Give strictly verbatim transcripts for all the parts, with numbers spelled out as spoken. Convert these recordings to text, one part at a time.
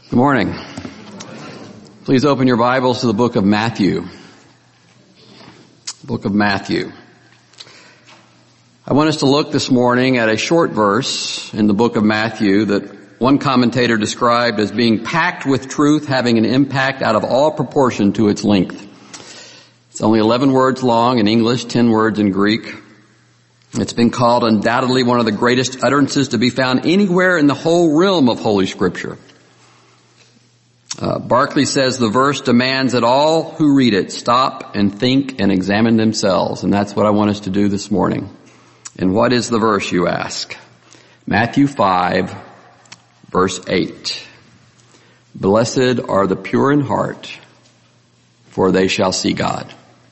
Good morning. Please open your Bibles to the book of Matthew. Book of Matthew. I want us to look this morning at a short verse in the book of Matthew that one commentator described as being packed with truth, having an impact out of all proportion to its length. It's only eleven words long in English, ten words in Greek. It's been called undoubtedly one of the greatest utterances to be found anywhere in the whole realm of Holy Scripture. Uh, Barclay says the verse demands that all who read it stop and think and examine themselves, and that's what I want us to do this morning. And what is the verse, you ask? Matthew five, verse eight. Blessed are the pure in heart, for they shall see God.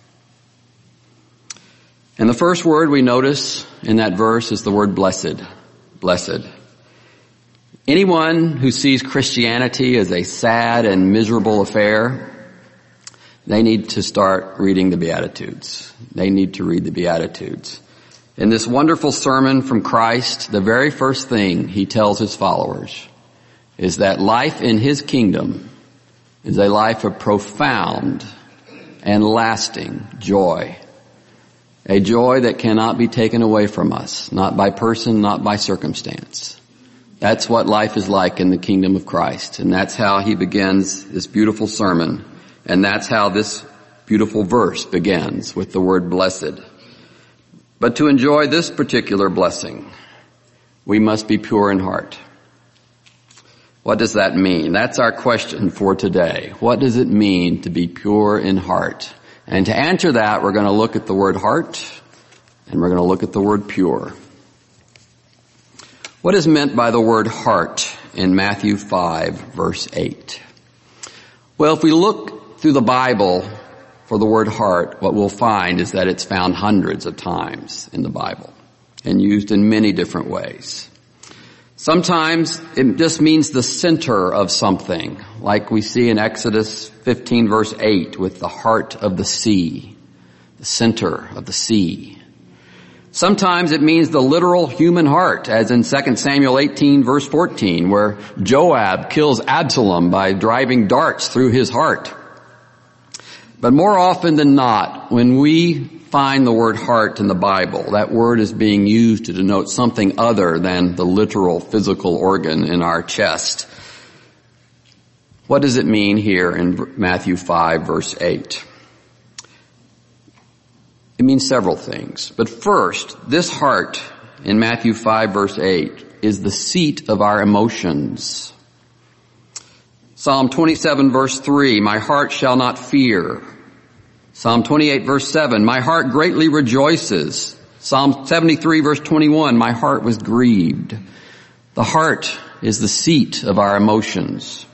And the first word we notice in that verse is the word blessed. Blessed. Anyone who sees Christianity as a sad and miserable affair, they need to start reading the Beatitudes. They need to read the Beatitudes. In this wonderful sermon from Christ, the very first thing he tells his followers is that life in his kingdom is a life of profound and lasting joy. A joy that cannot be taken away from us, not by person, not by circumstance. That's what life is like in the kingdom of Christ. And that's how he begins this beautiful sermon. And that's how this beautiful verse begins, with the word blessed. But to enjoy this particular blessing, we must be pure in heart. What does that mean? That's our question for today. What does it mean to be pure in heart? And to answer that, we're going to look at the word heart, and we're going to look at the word pure. What is meant by the word heart in Matthew five, verse eight? Well, if we look through the Bible for the word heart, what we'll find is that it's found hundreds of times in the Bible and used in many different ways. Sometimes it just means the center of something, like we see in Exodus fifteen, verse eight, with the heart of the sea, the center of the sea. Sometimes it means the literal human heart, as in Second Samuel eighteen, verse fourteen, where Joab kills Absalom by driving darts through his heart. But more often than not, when we find the word heart in the Bible, that word is being used to denote something other than the literal physical organ in our chest. What does it mean here in Matthew five, verse eight? It means several things. But first, this heart in Matthew five, verse eight is the seat of our emotions. Psalm twenty-seven, verse three, my heart shall not fear. Psalm twenty-eight, verse seven, my heart greatly rejoices. Psalm seventy-three, verse twenty-one, my heart was grieved. The heart is the seat of our emotions.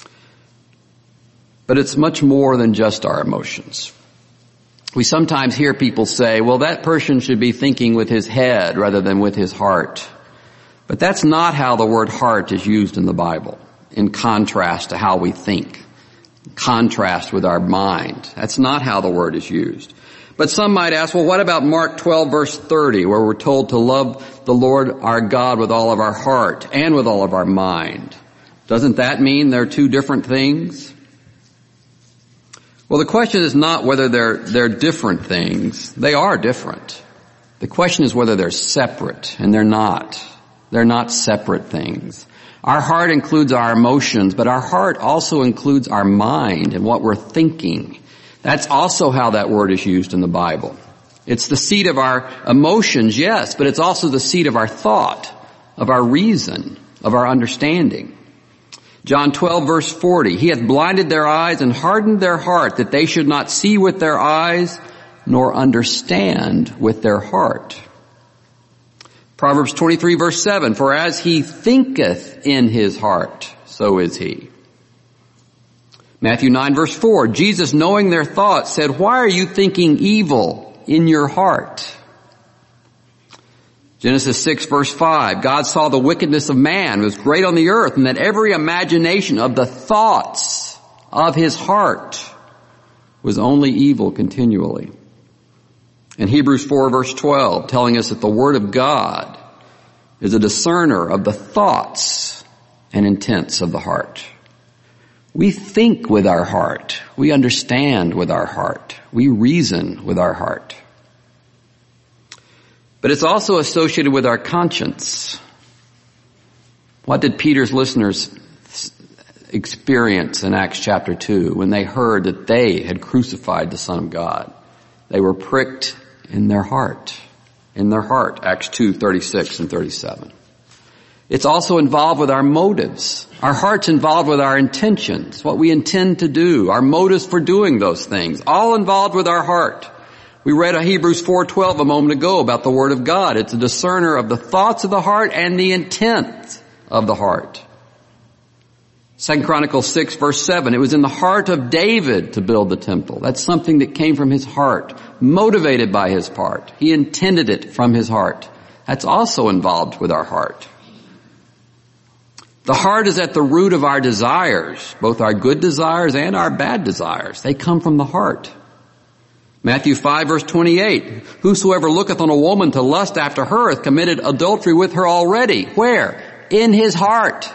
But it's much more than just our emotions. We sometimes hear people say, well, that person should be thinking with his head rather than with his heart. But that's not how the word heart is used in the Bible, in contrast to how we think, in contrast with our mind. That's not how the word is used. But some might ask, well, what about Mark twelve, verse thirty, where we're told to love the Lord our God with all of our heart and with all of our mind? Doesn't that mean they're two different things? Well, the question is not whether they're, they're different things. They are different. The question is whether they're separate, and they're not. They're not separate things. Our heart includes our emotions, but our heart also includes our mind and what we're thinking. That's also how that word is used in the Bible. It's the seat of our emotions, yes, but it's also the seat of our thought, of our reason, of our understanding. John twelve, verse forty, he hath blinded their eyes and hardened their heart, that they should not see with their eyes, nor understand with their heart. Proverbs twenty-three, verse seven, for as he thinketh in his heart, so is he. Matthew nine, verse four, Jesus, knowing their thoughts, said, why are you thinking evil in your heart? Genesis six, verse five, God saw the wickedness of man was great on the earth, and that every imagination of the thoughts of his heart was only evil continually. And Hebrews four, verse twelve, telling us that the Word of God is a discerner of the thoughts and intents of the heart. We think with our heart. We understand with our heart. We reason with our heart. But it's also associated with our conscience. What did Peter's listeners experience in Acts chapter two when they heard that they had crucified the Son of God? They were pricked in their heart. In their heart, Acts two, thirty-six and thirty-seven. It's also involved with our motives. Our heart's involved with our intentions, what we intend to do, our motives for doing those things, all involved with our heart. We read Hebrews four twelve a moment ago about the Word of God. It's a discerner of the thoughts of the heart and the intent of the heart. Second Chronicles six verse seven, it was in the heart of David to build the temple. That's something that came from his heart, motivated by his heart. He intended it from his heart. That's also involved with our heart. The heart is at the root of our desires, both our good desires and our bad desires. They come from the heart. Matthew five verse twenty-eight, whosoever looketh on a woman to lust after her hath committed adultery with her already. Where? In his heart.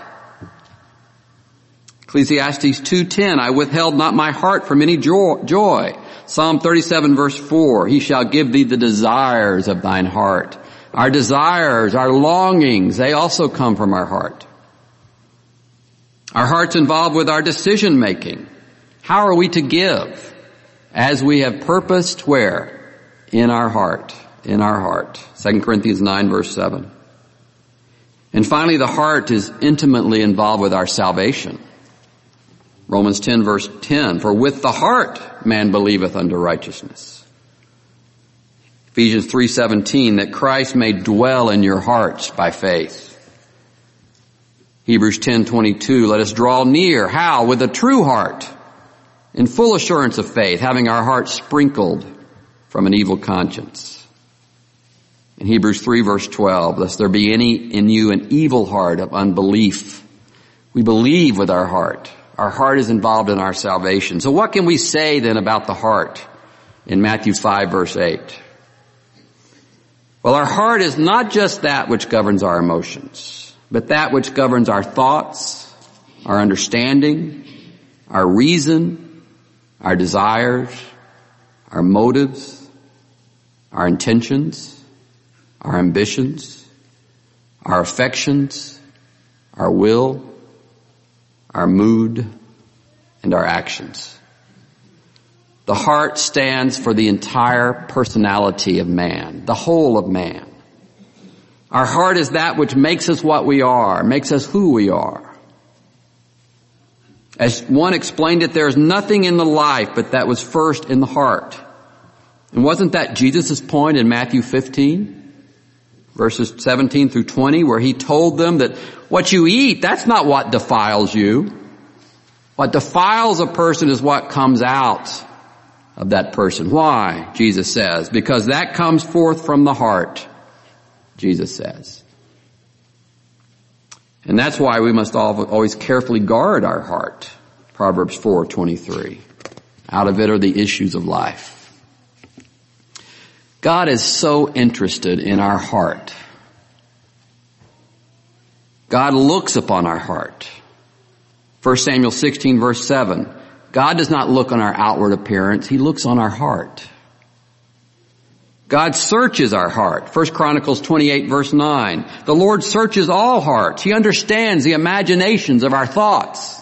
Ecclesiastes two ten, I withheld not my heart from any joy. Psalm thirty-seven verse four, he shall give thee the desires of thine heart. Our desires, our longings, they also come from our heart. Our heart's involved with our decision making. How are we to give? As we have purposed where? In our heart. In our heart. Second Corinthians nine verse seven. And finally, the heart is intimately involved with our salvation. Romans ten verse ten, for with the heart man believeth unto righteousness. Ephesians three seventeen, that Christ may dwell in your hearts by faith. Hebrews ten twenty-two, let us draw near. How? With a true heart, in full assurance of faith, having our hearts sprinkled from an evil conscience. In Hebrews three verse twelve, lest there be any in you an evil heart of unbelief. We believe with our heart. Our heart is involved in our salvation. So what can we say then about the heart in Matthew five verse eight? Well, our heart is not just that which governs our emotions, but that which governs our thoughts, our understanding, our reason, our desires, our motives, our intentions, our ambitions, our affections, our will, our mood, and our actions. The heart stands for the entire personality of man, the whole of man. Our heart is that which makes us what we are, makes us who we are. As one explained it, there is nothing in the life but that was first in the heart. And wasn't that Jesus' point in Matthew fifteen? Verses seventeen through twenty, where he told them that what you eat, that's not what defiles you. What defiles a person is what comes out of that person. Why? Jesus says, because that comes forth from the heart, Jesus says. And that's why we must always carefully guard our heart. Proverbs four twenty-three. Out of it are the issues of life. God is so interested in our heart. God looks upon our heart. First Samuel sixteen verse seven. God does not look on our outward appearance. He looks on our heart. God searches our heart. First Chronicles twenty-eight verse nine. The Lord searches all hearts. He understands the imaginations of our thoughts.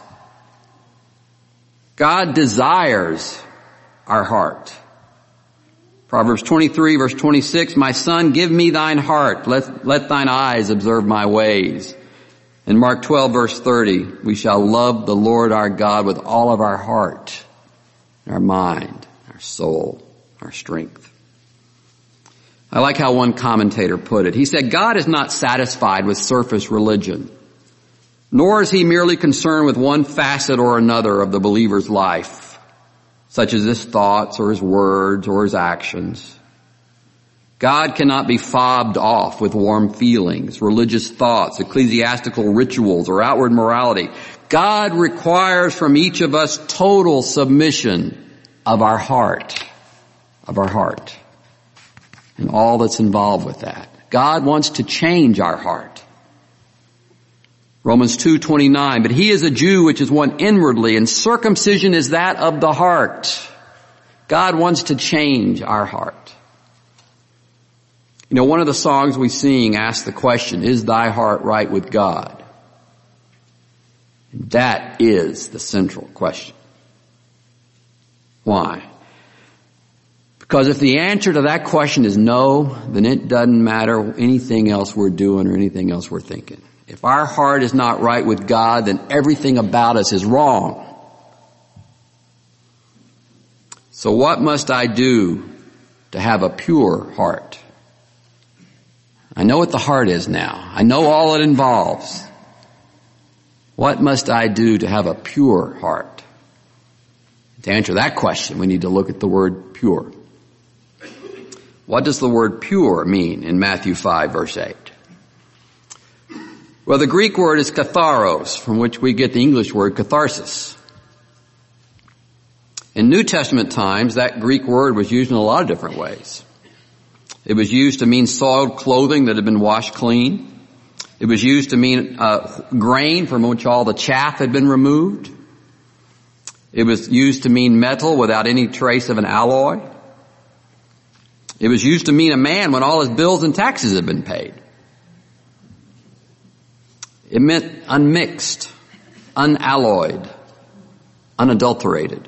God desires our heart. Proverbs twenty-three verse twenty-six, my son, give me thine heart. Let, let thine eyes observe my ways. In Mark twelve verse thirty, we shall love the Lord our God with all of our heart, our mind, our soul, our strength. I like how one commentator put it. He said, God is not satisfied with surface religion, nor is he merely concerned with one facet or another of the believer's life, such as his thoughts or his words or his actions. God cannot be fobbed off with warm feelings, religious thoughts, ecclesiastical rituals, or outward morality. God requires from each of us total submission of our heart, of our heart, and all that's involved with that. God wants to change our heart. Romans two twenty-nine, but he is a Jew which is one inwardly, and circumcision is that of the heart. God wants to change our heart. You know, one of the songs we sing asks the question, is thy heart right with God? And that is the central question. Why? Because if the answer to that question is no, then it doesn't matter anything else we're doing or anything else we're thinking. If our heart is not right with God, then everything about us is wrong. So what must I do to have a pure heart? I know what the heart is now. I know all it involves. What must I do to have a pure heart? To answer that question, we need to look at the word pure. What does the word pure mean in Matthew five verse eight? Well, the Greek word is katharos, from which we get the English word catharsis. In New Testament times, that Greek word was used in a lot of different ways. It was used to mean soiled clothing that had been washed clean. It was used to mean uh, grain from which all the chaff had been removed. It was used to mean metal without any trace of an alloy. It was used to mean a man when all his bills and taxes had been paid. It meant unmixed, unalloyed, unadulterated.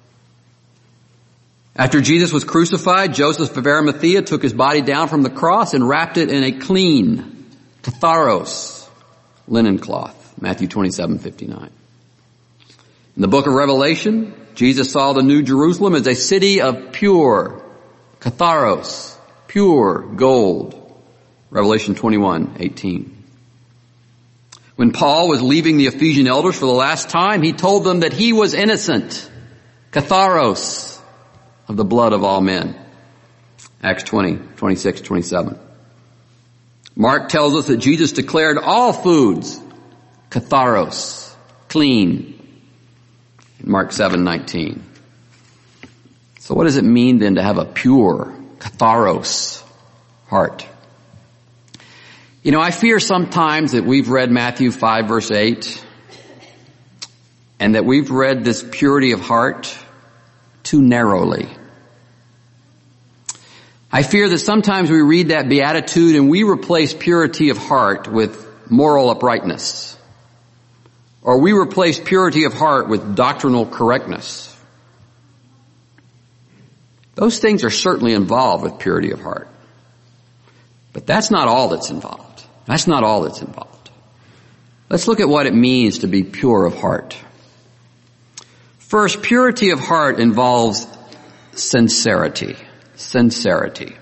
After Jesus was crucified, Joseph of Arimathea took his body down from the cross and wrapped it in a clean, katharos, linen cloth. Matthew twenty-seven fifty-nine. In the book of Revelation, Jesus saw the New Jerusalem as a city of pure, katharos, pure gold. Revelation twenty-one eighteen. When Paul was leaving the Ephesian elders for the last time, he told them that he was innocent, katharos, of the blood of all men. Acts twenty, twenty-six, twenty-seven. Mark tells us that Jesus declared all foods katharos, clean. Mark seven nineteen. So what does it mean then to have a pure, katharos heart? You know, I fear sometimes that we've read Matthew five verse eight and that we've read this purity of heart too narrowly. I fear that sometimes we read that beatitude and we replace purity of heart with moral uprightness. Or we replace purity of heart with doctrinal correctness. Those things are certainly involved with purity of heart. But that's not all that's involved. That's not all that's involved. Let's look at what it means to be pure of heart. First, purity of heart involves sincerity. Sincerity.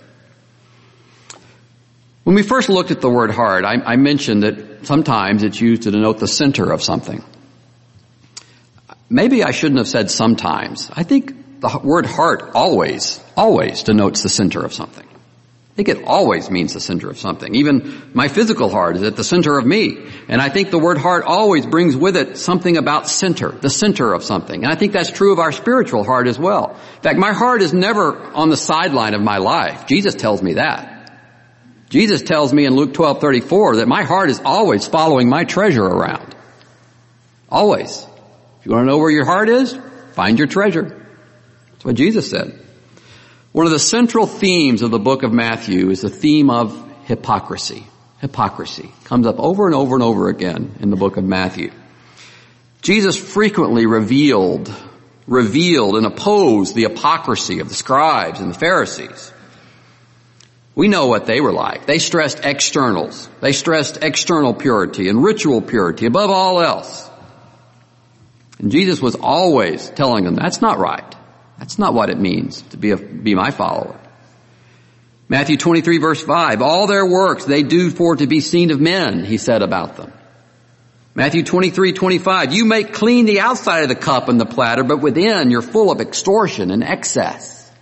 When we first looked at the word heart, I, I mentioned that sometimes it's used to denote the center of something. Maybe I shouldn't have said sometimes. I think the word heart always, always denotes the center of something. I think it always means the center of something. Even my physical heart is at the center of me. And I think the word heart always brings with it something about center, the center of something. And I think that's true of our spiritual heart as well. In fact, my heart is never on the sideline of my life. Jesus tells me that. Jesus tells me in Luke twelve thirty-four that my heart is always following my treasure around. Always. If you want to know where your heart is, find your treasure. That's what Jesus said. One of the central themes of the book of Matthew is the theme of hypocrisy. Hypocrisy comes up over and over and over again in the book of Matthew. Jesus frequently revealed, revealed and opposed the hypocrisy of the scribes and the Pharisees. We know what they were like. They stressed externals. They stressed external purity and ritual purity above all else. And Jesus was always telling them, that's not right. That's not what it means to be a, be my follower. Matthew twenty-three verse five, all their works they do for to be seen of men, he said about them. Matthew twenty-three twenty-five, you make clean the outside of the cup and the platter, but within you're full of extortion and excess.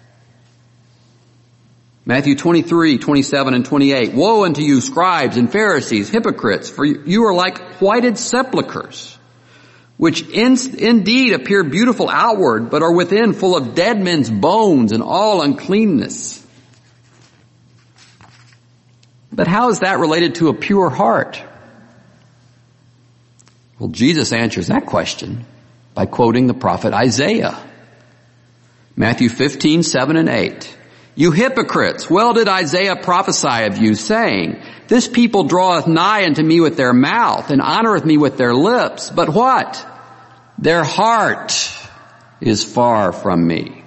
Matthew twenty-three twenty-seven and twenty-eight, woe unto you scribes and Pharisees, hypocrites, for you are like whited sepulchres, which in, indeed appear beautiful outward, but are within full of dead men's bones and all uncleanness. But how is that related to a pure heart? Well, Jesus answers that question by quoting the prophet Isaiah. Matthew fifteen, seven and eight. You hypocrites, well did Isaiah prophesy of you, saying, this people draweth nigh unto me with their mouth, and honoreth me with their lips, but what? Their heart is far from me.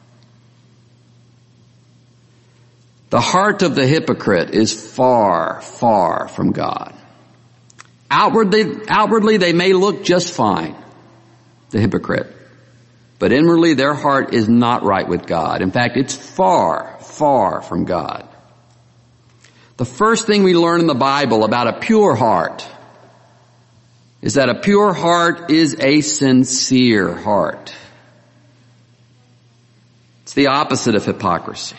The heart of the hypocrite is far, far from God. Outwardly, outwardly they may look just fine, the hypocrite. But inwardly their heart is not right with God. In fact, it's far, far from God. The first thing we learn in the Bible about a pure heart is that a pure heart is a sincere heart. It's the opposite of hypocrisy.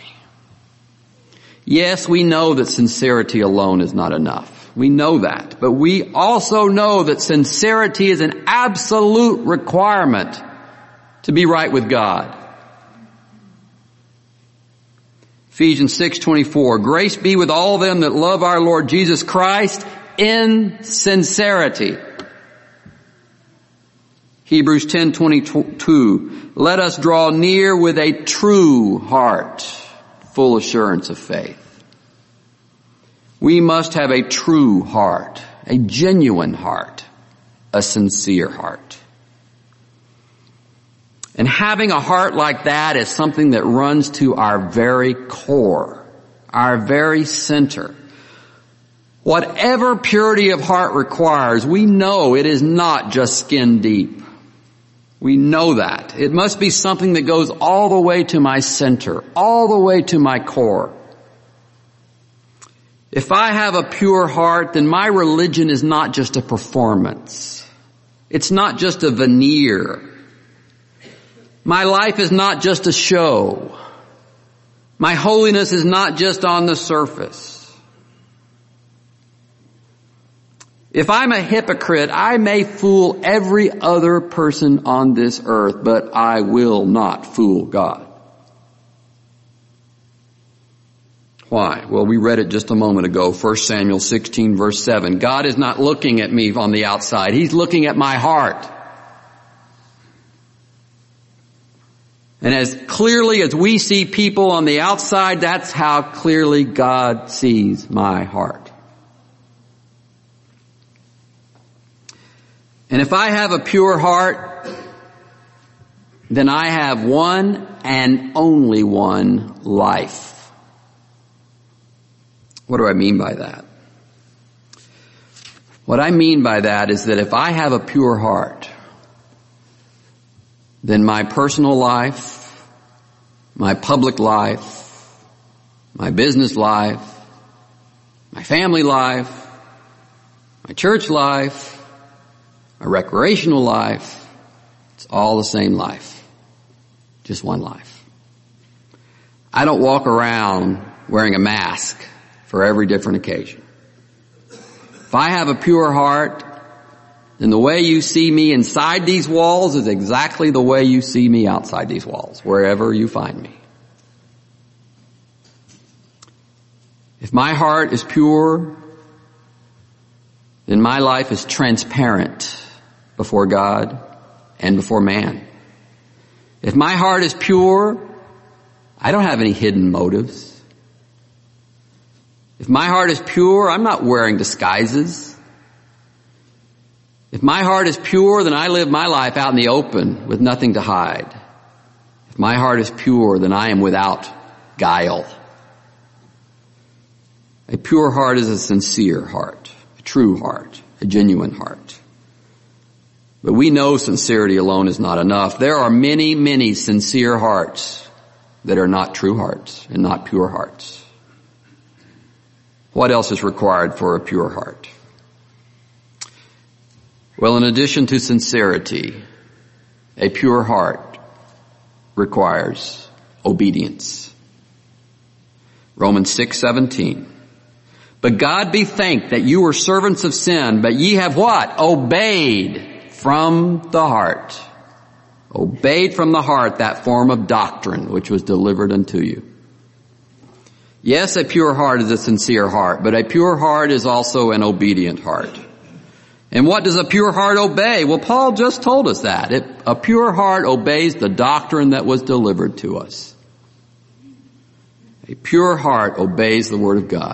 Yes, we know that sincerity alone is not enough. We know that. But we also know that sincerity is an absolute requirement to be right with God. Ephesians six twenty-four, grace be with all them that love our Lord Jesus Christ in sincerity. Hebrews ten twenty-two, let us draw near with a true heart, full assurance of faith. We must have a true heart, a genuine heart, a sincere heart. And having a heart like that is something that runs to our very core, our very center. Whatever purity of heart requires, we know it is not just skin deep. We know that. It must be something that goes all the way to my center, all the way to my core. If I have a pure heart, then my religion is not just a performance. It's not just a veneer. My life is not just a show. My holiness is not just on the surface. If I'm a hypocrite, I may fool every other person on this earth, but I will not fool God. Why? Well, we read it just a moment ago, First Samuel sixteen verse seven. God is not looking at me on the outside. He's looking at my heart. And as clearly as we see people on the outside, that's how clearly God sees my heart. And if I have a pure heart, then I have one and only one life. What do I mean by that? What I mean by that is that if I have a pure heart, then my personal life, my public life, my business life, my family life, my church life, my recreational life, it's all the same life. Just one life. I don't walk around wearing a mask for every different occasion. If I have a pure heart, then the way you see me inside these walls is exactly the way you see me outside these walls, wherever you find me. If my heart is pure, then my life is transparent before God and before man. If my heart is pure, I don't have any hidden motives. If my heart is pure, I'm not wearing disguises. If my heart is pure, then I live my life out in the open with nothing to hide. If my heart is pure, then I am without guile. A pure heart is a sincere heart, a true heart, a genuine heart. But we know sincerity alone is not enough. There are many, many sincere hearts that are not true hearts and not pure hearts. What else is required for a pure heart? Well, in addition to sincerity, a pure heart requires obedience. Romans six seventeen. But God be thanked that you were servants of sin, but ye have what? Obeyed from the heart. Obeyed from the heart that form of doctrine which was delivered unto you. Yes, a pure heart is a sincere heart, but a pure heart is also an obedient heart. And what does a pure heart obey? Well, Paul just told us that. It, a pure heart obeys the doctrine that was delivered to us. A pure heart obeys the Word of God.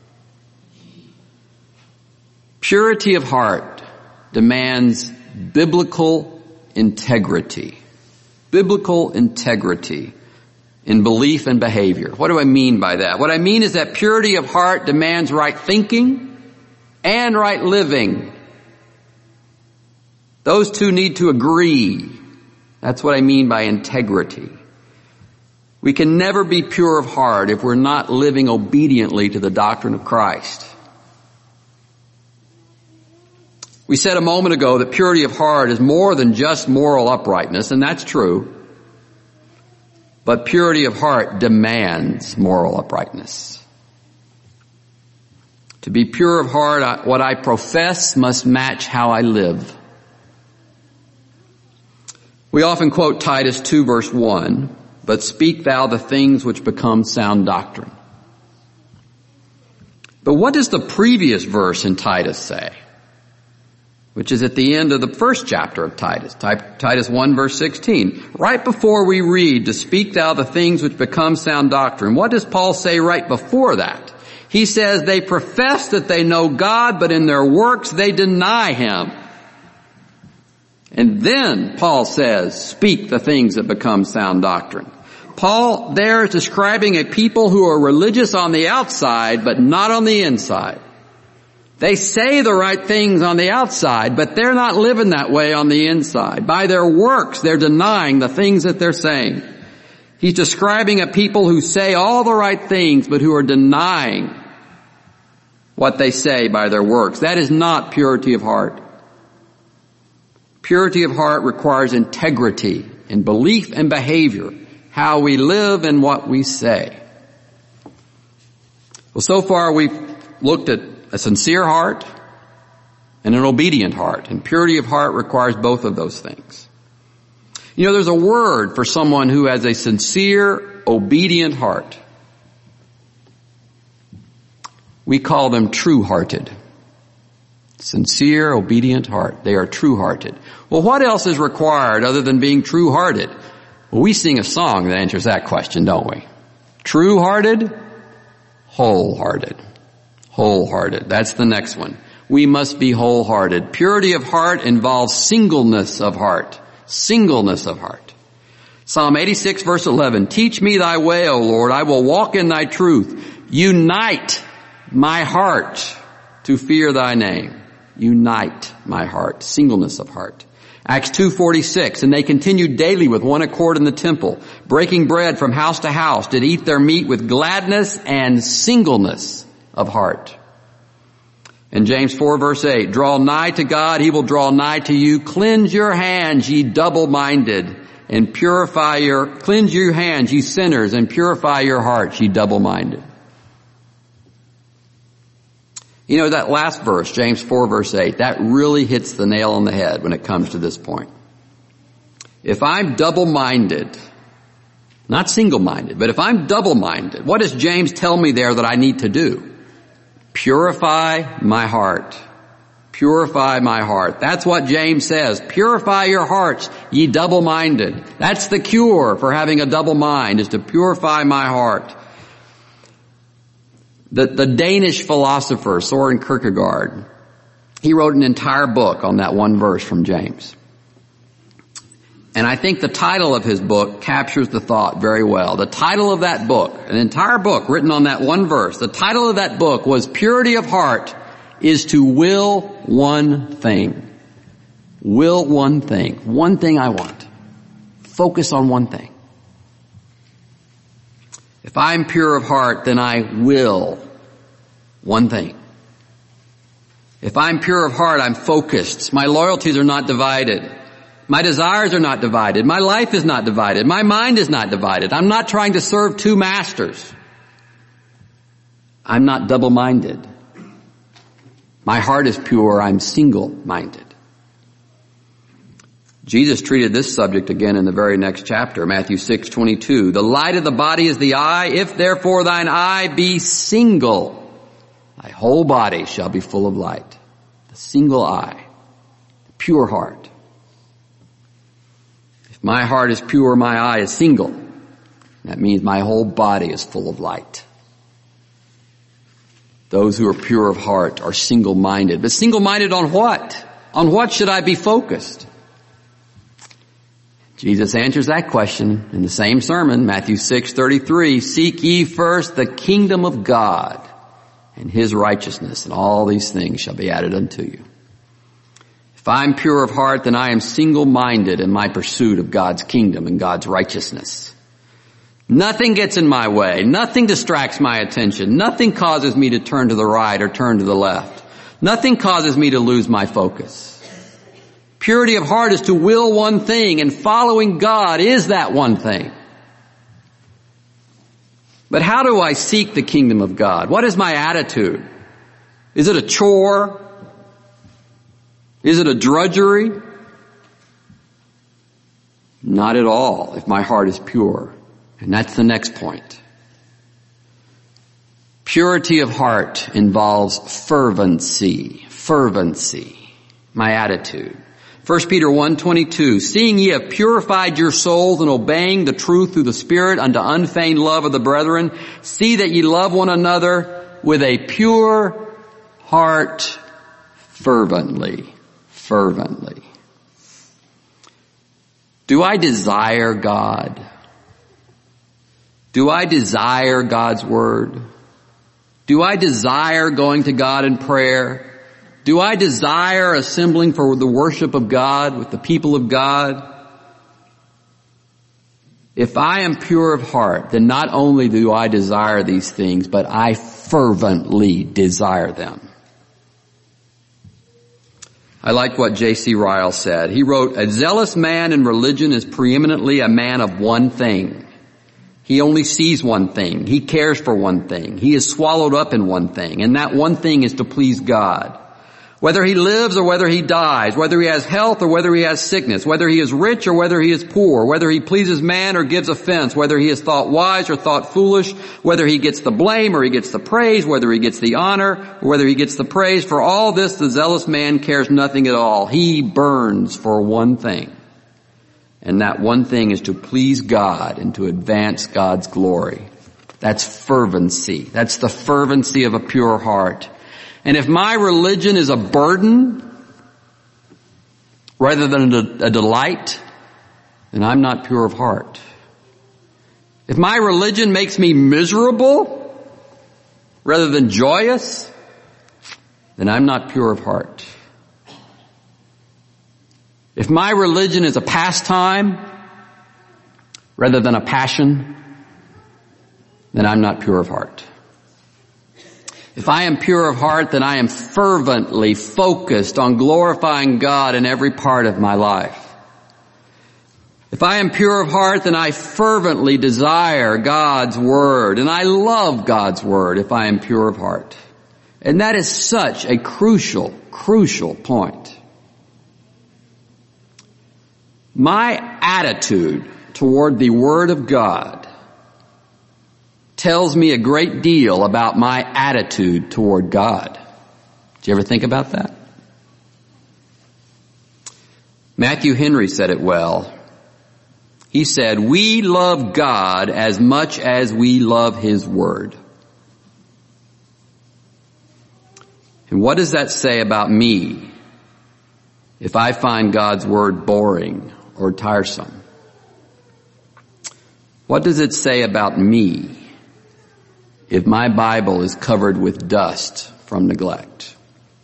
Purity of heart demands biblical integrity. Biblical integrity in belief and behavior. What do I mean by that? What I mean is that purity of heart demands right thinking and right living. Those two need to agree. That's what I mean by integrity. We can never be pure of heart if we're not living obediently to the doctrine of Christ. We said a moment ago that purity of heart is more than just moral uprightness, and that's true. But purity of heart demands moral uprightness. To be pure of heart, what I profess must match how I live. We often quote Titus two verse one, but speak thou the things which become sound doctrine. But what does the previous verse in Titus say? Which is at the end of the first chapter of Titus, Titus one verse sixteen. Right before we read, to speak thou the things which become sound doctrine, what does Paul say right before that? He says they profess that they know God, but in their works they deny Him. And then Paul says, speak the things that become sound doctrine. Paul there is describing a people who are religious on the outside, but not on the inside. They say the right things on the outside, but they're not living that way on the inside. By their works, they're denying the things that they're saying. He's describing a people who say all the right things, but who are denying what they say by their works. That is not purity of heart. Purity of heart requires integrity in belief and behavior, how we live and what we say. Well, so far we've looked at a sincere heart and an obedient heart, and purity of heart requires both of those things. You know, there's a word for someone who has a sincere, obedient heart. We call them true-hearted. Sincere, obedient heart. They are true-hearted. Well, what else is required other than being true-hearted? Well, we sing a song that answers that question, don't we? True-hearted, wholehearted. Wholehearted. That's the next one. We must be wholehearted. Purity of heart involves singleness of heart. Singleness of heart. Psalm eighty-six verse eleven. Teach me thy way, O Lord. I will walk in thy truth. Unite my heart to fear thy name. Unite my heart. Singleness of heart. Acts two forty-six. And they continued daily with one accord in the temple, breaking bread from house to house, did eat their meat with gladness and singleness of heart. In James four verse eight, draw nigh to God, He will draw nigh to you. Cleanse your hands, ye double-minded, and purify your, cleanse your hands, ye sinners, and purify your hearts, ye double-minded. You know, that last verse, James four verse eight, that really hits the nail on the head when it comes to this point. If I'm double-minded, not single-minded, but if I'm double-minded, what does James tell me there that I need to do? Purify my heart. Purify my heart. That's what James says. Purify your hearts, ye double-minded. That's the cure for having a double mind, is to purify my heart. The, the Danish philosopher, Søren Kierkegaard, he wrote an entire book on that one verse from James. And I think the title of his book captures the thought very well. The title of that book, an entire book written on that one verse, the title of that book was Purity of Heart is to will one thing. Will one thing. One thing I want. Focus on one thing. If I'm pure of heart, then I will one thing. If I'm pure of heart, I'm focused. My loyalties are not divided. My desires are not divided. My life is not divided. My mind is not divided. I'm not trying to serve two masters. I'm not double-minded. My heart is pure. I'm single-minded. Jesus treated this subject again in the very next chapter, Matthew six twenty-two. The light of the body is the eye. If therefore thine eye be single, thy whole body shall be full of light. The single eye. Pure heart. If my heart is pure, my eye is single. That means my whole body is full of light. Those who are pure of heart are single-minded. But single-minded on what? On what should I be focused? Jesus answers that question in the same sermon, Matthew six thirty-three. Seek ye first the kingdom of God and his righteousness, and all these things shall be added unto you. If I'm pure of heart, then I am single-minded in my pursuit of God's kingdom and God's righteousness. Nothing gets in my way. Nothing distracts my attention. Nothing causes me to turn to the right or turn to the left. Nothing causes me to lose my focus. Purity of heart is to will one thing, and following God is that one thing. But how do I seek the kingdom of God? What is my attitude? Is it a chore? Is it a drudgery? Not at all, if my heart is pure. And that's the next point. Purity of heart involves fervency. Fervency. My attitude. First Peter one twenty-two, seeing ye have purified your souls in obeying the truth through the Spirit unto unfeigned love of the brethren, see that ye love one another with a pure heart fervently. Fervently. Do I desire God? Do I desire God's Word? Do I desire going to God in prayer? Do I desire assembling for the worship of God with the people of God? If I am pure of heart, then not only do I desire these things, but I fervently desire them. I like what J C Ryle said. He wrote, a zealous man in religion is preeminently a man of one thing. He only sees one thing. He cares for one thing. He is swallowed up in one thing, and that one thing is to please God. Whether he lives or whether he dies, whether he has health or whether he has sickness, whether he is rich or whether he is poor, whether he pleases man or gives offense, whether he is thought wise or thought foolish, whether he gets the blame or he gets the praise, whether he gets the honor or whether he gets the praise, for all this the zealous man cares nothing at all. He burns for one thing. And that one thing is to please God and to advance God's glory. That's fervency. That's the fervency of a pure heart. And if my religion is a burden rather than a delight, then I'm not pure of heart. If my religion makes me miserable rather than joyous, then I'm not pure of heart. If my religion is a pastime rather than a passion, then I'm not pure of heart. If I am pure of heart, then I am fervently focused on glorifying God in every part of my life. If I am pure of heart, then I fervently desire God's Word, and I love God's Word if I am pure of heart. And that is such a crucial, crucial point. My attitude toward the Word of God tells me a great deal about my attitude toward God. Did you ever think about that? Matthew Henry said it well. He said, we love God as much as we love His Word. And what does that say about me if I find God's Word boring or tiresome? What does it say about me if my Bible is covered with dust from neglect?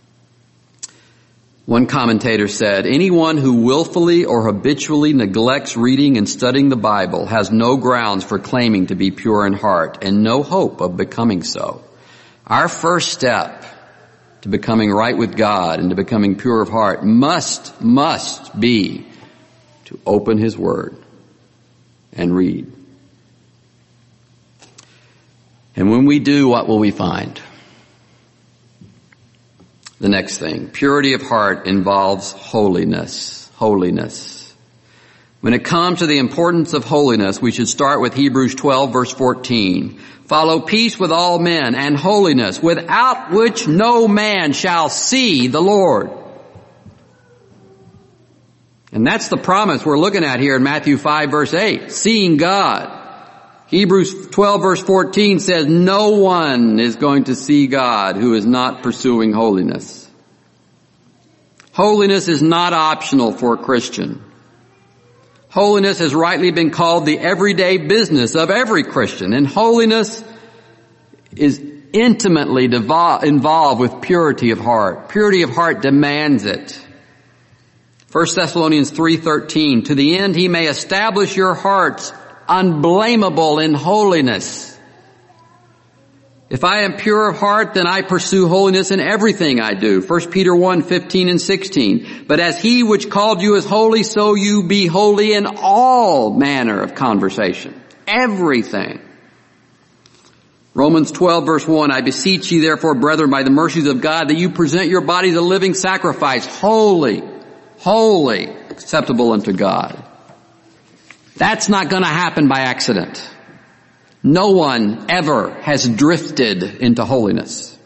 One commentator said, anyone who willfully or habitually neglects reading and studying the Bible has no grounds for claiming to be pure in heart and no hope of becoming so. Our first step to becoming right with God and to becoming pure of heart must, must be to open His Word and read. And when we do, what will we find? The next thing, purity of heart involves holiness. Holiness. When it comes to the importance of holiness, we should start with Hebrews twelve verse fourteen. Follow peace with all men and holiness, without which no man shall see the Lord. And that's the promise we're looking at here in Matthew five verse eight, seeing God. Hebrews twelve verse fourteen says, no one is going to see God who is not pursuing holiness. Holiness is not optional for a Christian. Holiness has rightly been called the everyday business of every Christian, and holiness is intimately devol- involved with purity of heart. Purity of heart demands it. First Thessalonians three thirteen, to the end he may establish your hearts unblameable in holiness. If I am pure of heart, then I pursue holiness in everything I do. First Peter one fifteen and sixteen. But as he which called you is holy, so you be holy in all manner of conversation. Everything. Romans twelve verse one, I beseech ye therefore, brethren, by the mercies of God, that you present your bodies a living sacrifice, holy, holy, acceptable unto God. That's not going to happen by accident. No one ever has drifted into holiness.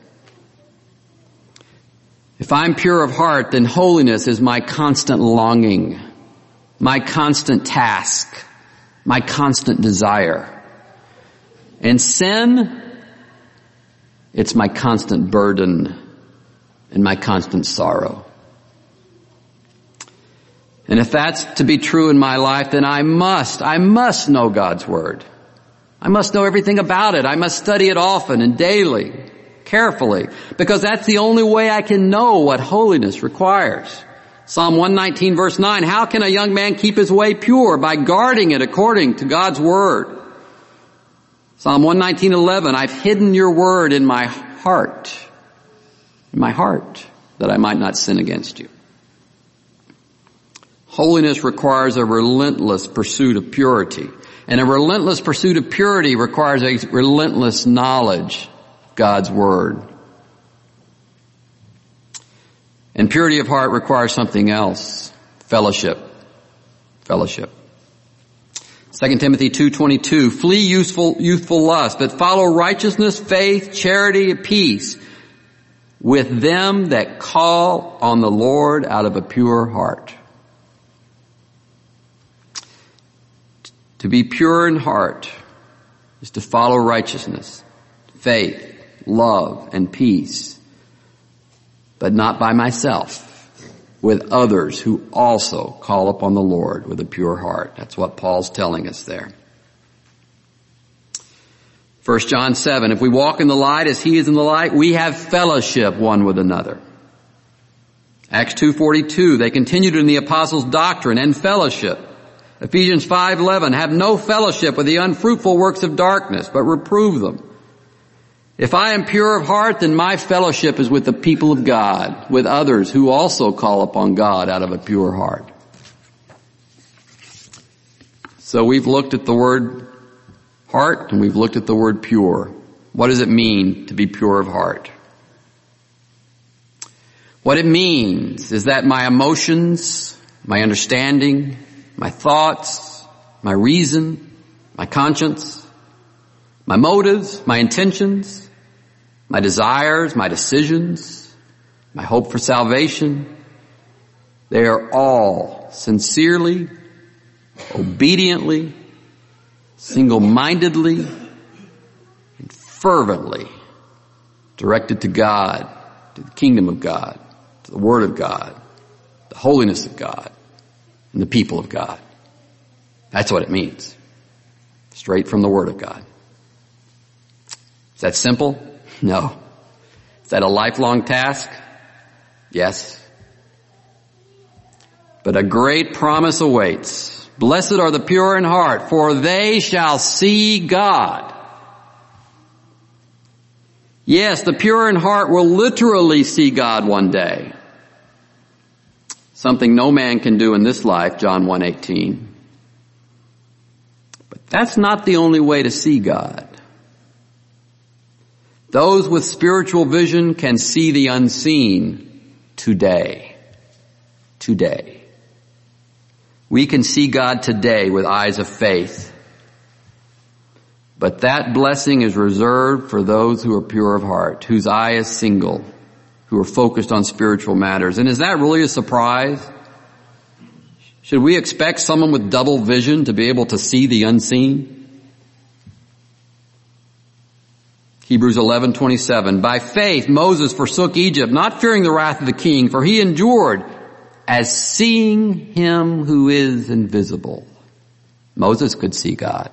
If I'm pure of heart, then holiness is my constant longing, my constant task, my constant desire. And sin, it's my constant burden and my constant sorrow. And if that's to be true in my life, then I must, I must know God's Word. I must know everything about it. I must study it often and daily, carefully, because that's the only way I can know what holiness requires. Psalm one nineteen verse nine, how can a young man keep his way pure? By guarding it according to God's Word. Psalm one nineteen eleven, I've hidden your Word in my heart, in my heart, that I might not sin against you. Holiness requires a relentless pursuit of purity. And a relentless pursuit of purity requires a relentless knowledge of God's Word. And purity of heart requires something else. Fellowship. Fellowship. Second Timothy two twenty-two, flee youthful, youthful lust, but follow righteousness, faith, charity, peace with them that call on the Lord out of a pure heart. To be pure in heart is to follow righteousness, faith, love, and peace, but not by myself, with others who also call upon the Lord with a pure heart. That's what Paul's telling us there. First John seven, if we walk in the light as he is in the light, we have fellowship one with another. Acts two forty-two, they continued in the apostles' doctrine and fellowship. Ephesians five eleven, have no fellowship with the unfruitful works of darkness, but reprove them. If I am pure of heart, then my fellowship is with the people of God, with others who also call upon God out of a pure heart. So we've looked at the word heart and we've looked at the word pure. What does it mean to be pure of heart? What it means is that my emotions, my understanding, my thoughts, my reason, my conscience, my motives, my intentions, my desires, my decisions, my hope for salvation, they are all sincerely, obediently, single-mindedly, and fervently directed to God, to the kingdom of God, to the Word of God, the holiness of God, and the people of God. That's what it means. Straight from the Word of God. Is that simple? No. Is that a lifelong task? Yes. But a great promise awaits. Blessed are the pure in heart, for they shall see God. Yes, the pure in heart will literally see God one day. Something no man can do in this life, John one eighteen. But that's not the only way to see God. Those with spiritual vision can see the unseen today. Today. We can see God today with eyes of faith. But that blessing is reserved for those who are pure of heart, whose eye is single, who are focused on spiritual matters. And is that really a surprise? Should we expect someone with double vision to be able to see the unseen? Hebrews eleven twenty-seven. By faith Moses forsook Egypt, not fearing the wrath of the king, for he endured as seeing him who is invisible. Moses could see God.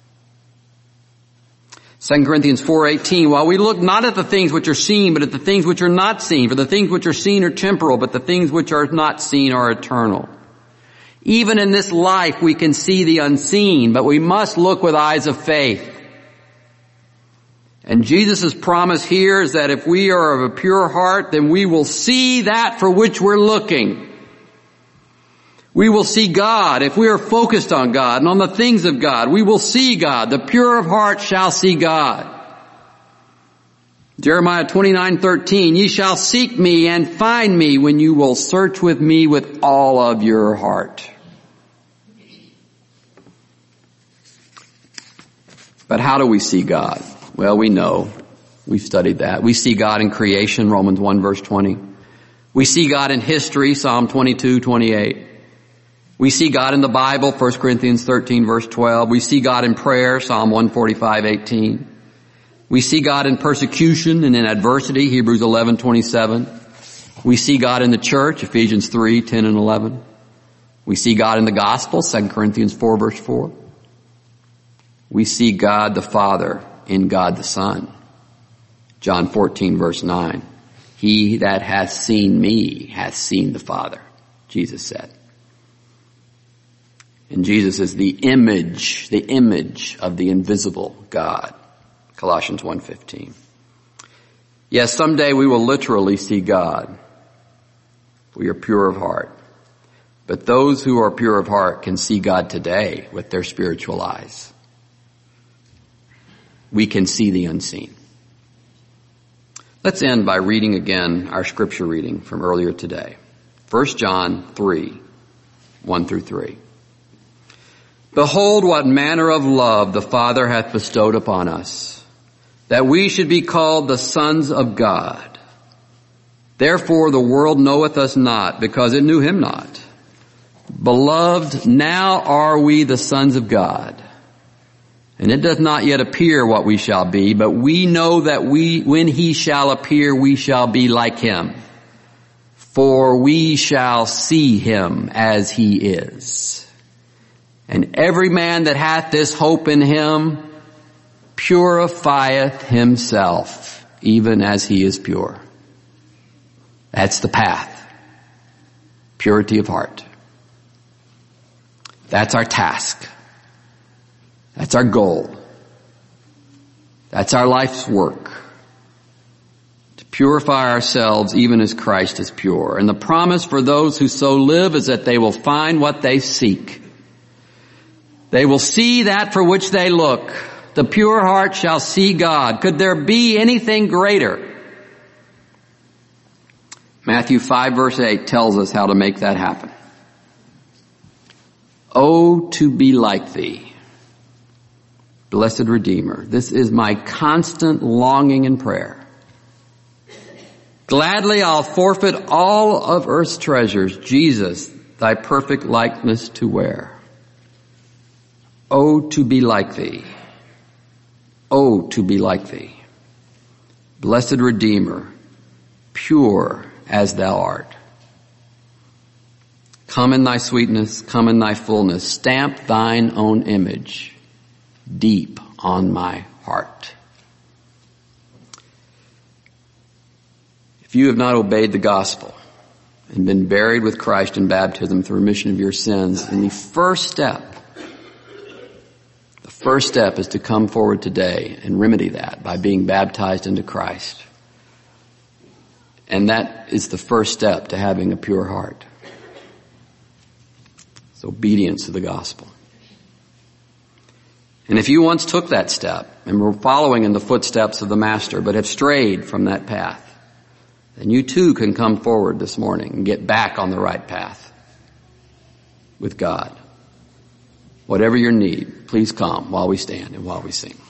Second Corinthians four eighteen, while we look not at the things which are seen, but at the things which are not seen. For the things which are seen are temporal, but the things which are not seen are eternal. Even in this life we can see the unseen, but we must look with eyes of faith. And Jesus' promise here is that if we are of a pure heart, then we will see that for which we're looking. We will see God if we are focused on God and on the things of God. We will see God. The pure of heart shall see God. Jeremiah twenty-nine thirteen, ye shall seek me and find me when you will search with me with all of your heart. But how do we see God? Well, we know. We've studied that. We see God in creation, Romans one verse twenty. We see God in history, Psalm twenty-two twenty-eight. We see God in the Bible, First Corinthians thirteen verse twelve. We see God in prayer, Psalm one forty-five eighteen. We see God in persecution and in adversity, Hebrews eleven twenty-seven. We see God in the church, Ephesians three ten and eleven. We see God in the gospel, Second Corinthians four verse four. We see God the Father in God the Son, John fourteen verse nine. He that hath seen me hath seen the Father, Jesus said. And Jesus is the image, the image of the invisible God. Colossians one fifteen. Yes, someday we will literally see God. We are pure of heart. But those who are pure of heart can see God today with their spiritual eyes. We can see the unseen. Let's end by reading again our scripture reading from earlier today. First John three, one through three. Behold what manner of love the Father hath bestowed upon us, that we should be called the sons of God. Therefore the world knoweth us not, because it knew him not. Beloved, now are we the sons of God. And it doth not yet appear what we shall be, but we know that we, when he shall appear, we shall be like him. For we shall see him as he is. And every man that hath this hope in him purifieth himself, even as he is pure. That's the path. Purity of heart. That's our task. That's our goal. That's our life's work. To purify ourselves even as Christ is pure. And the promise for those who so live is that they will find what they seek. They will see that for which they look. The pure heart shall see God. Could there be anything greater? Matthew five verse eight tells us how to make that happen. Oh, to be like thee, blessed Redeemer. This is my constant longing and prayer. Gladly I'll forfeit all of earth's treasures, Jesus, thy perfect likeness to wear. Oh, to be like thee. Oh, to be like thee. Blessed Redeemer, pure as thou art. Come in thy sweetness, come in thy fullness. Stamp thine own image deep on my heart. If you have not obeyed the gospel and been buried with Christ in baptism for remission of your sins, then the first step, the first step is to come forward today and remedy that by being baptized into Christ. And that is the first step to having a pure heart. It's obedience to the gospel. And if you once took that step and were following in the footsteps of the Master but have strayed from that path, then you too can come forward this morning and get back on the right path with God. Whatever your need, please come while we stand and while we sing.